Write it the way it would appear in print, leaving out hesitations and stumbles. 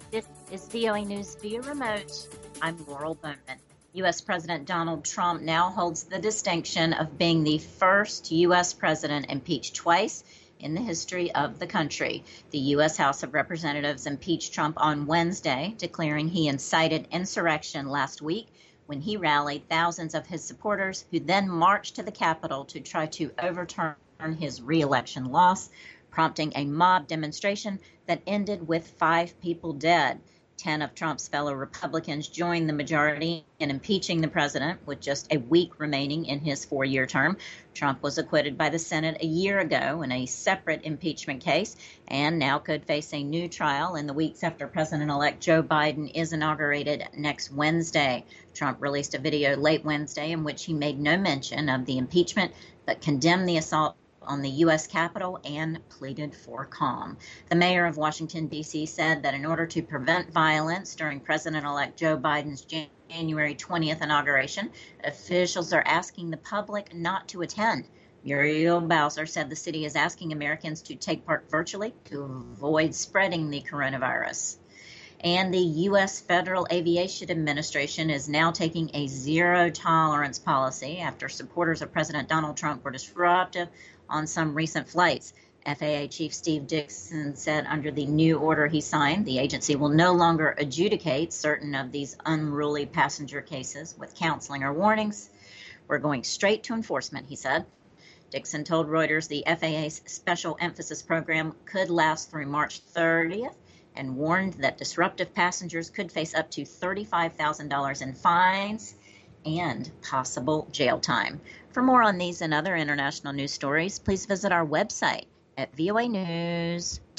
This is VOA News via remote. I'm Laurel Bowman. U.S. President Donald Trump now holds the distinction of being the first U.S. president impeached twice in the history of the country. The U.S. House of Representatives impeached Trump on Wednesday, declaring he incited insurrection last week when he rallied thousands of his supporters who then marched to the Capitol to try to overturn his re-election loss, prompting a mob demonstration that ended with 5 people dead. 10 of Trump's fellow Republicans joined the majority in impeaching the president with just a week remaining in his 4-year term. Trump was acquitted by the Senate a year ago in a separate impeachment case and now could face a new trial in the weeks after President-elect Joe Biden is inaugurated next Wednesday. Trump released a video late Wednesday in which he made no mention of the impeachment but condemned the assault on the U.S. Capitol and pleaded for calm. The mayor of Washington, D.C. said that in order to prevent violence during President-elect Joe Biden's January 20th inauguration, officials are asking the public not to attend. Muriel Bowser said the city is asking Americans to take part virtually to avoid spreading the coronavirus. And the U.S. Federal Aviation Administration is now taking a zero-tolerance policy after supporters of President Donald Trump were disruptive on some recent flights. FAA Chief Steve Dickson said under the new order he signed, the agency will no longer adjudicate certain of these unruly passenger cases with counseling or warnings. We're going straight to enforcement, he said. Dickson told Reuters the FAA's special emphasis program could last through March 30th and warned that disruptive passengers could face up to $35,000 in fines and possible jail time. For more on these and other international news stories, please visit our website at voanews.com.